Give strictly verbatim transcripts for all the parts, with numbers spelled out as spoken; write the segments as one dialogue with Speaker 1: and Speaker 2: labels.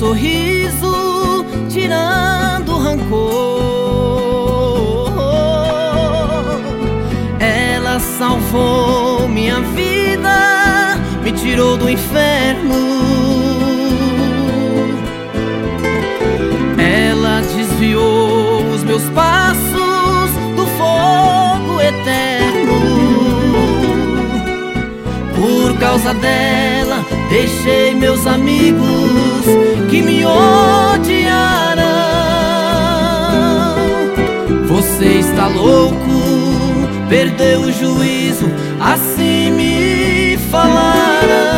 Speaker 1: sorriso, tirando o rancor. Ela salvou minha vida, me tirou do inferno. Ela desviou os meus passos do fogo eterno. Por causa dela, deixei meus amigos que me odiaram. Você está louco, perdeu o juízo, assim me falaram.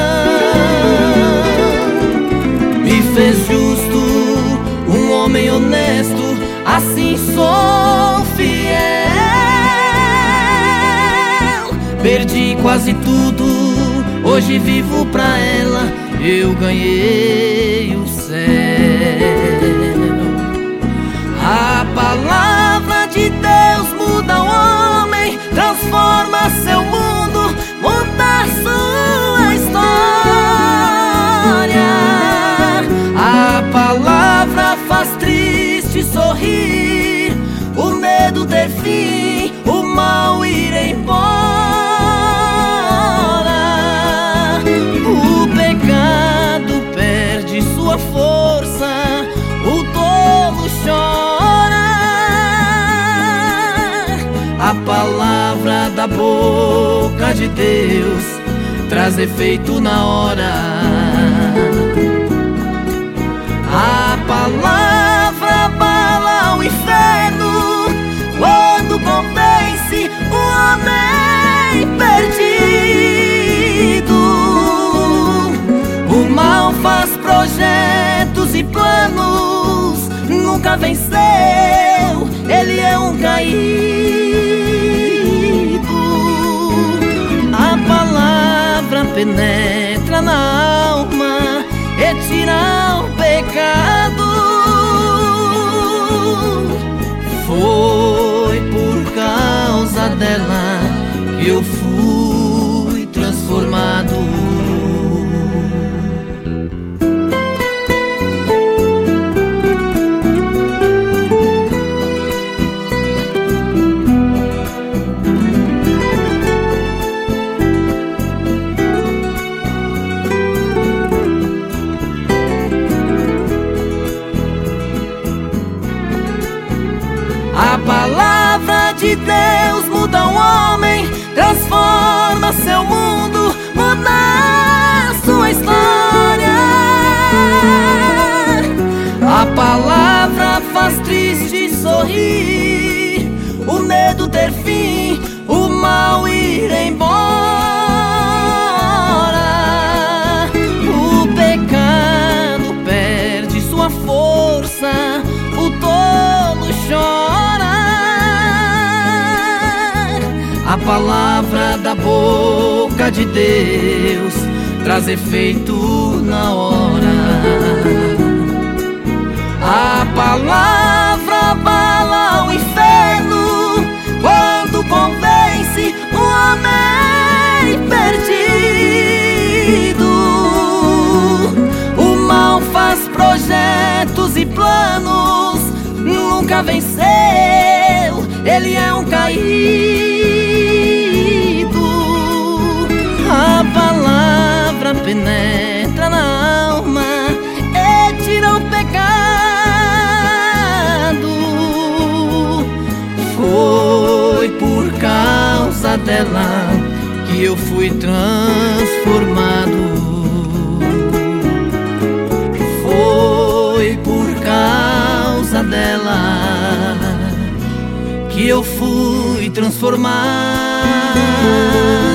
Speaker 1: Me fez justo, um homem honesto, assim sou fiel. Perdi quase tudo, hoje vivo pra ela, eu ganhei o céu. A palavra de Deus muda o homem, transforma seu mundo, muda sua história. A palavra faz triste sorrir, o medo ter fim, o mal ir embora. O pecado perde sua força, o tolo chora. A palavra da boca de Deus traz efeito na hora. A palavra abala o inferno quando convence o homem perdido. O mal faz projetos e planos, nunca venceu, ele é um caído. A palavra penetra na alma e tira o pecado. Foi por causa dela que eu fui transformado. A palavra de Deus muda o homem, transforma seu mundo, muda sua história. A palavra faz triste sorrir, o medo ter fim, o mal ir embora. O pecado perde sua força, o tolo chora. A palavra da boca de Deus traz efeito na hora. A palavra abala o inferno quando convence o homem perdido. O mal faz projetos e planos, nunca venceu, ele é um caído. A palavra penetra na alma e tira o pecado. Foi por causa dela que eu fui transformado. Foi por causa dela que eu fui transformado.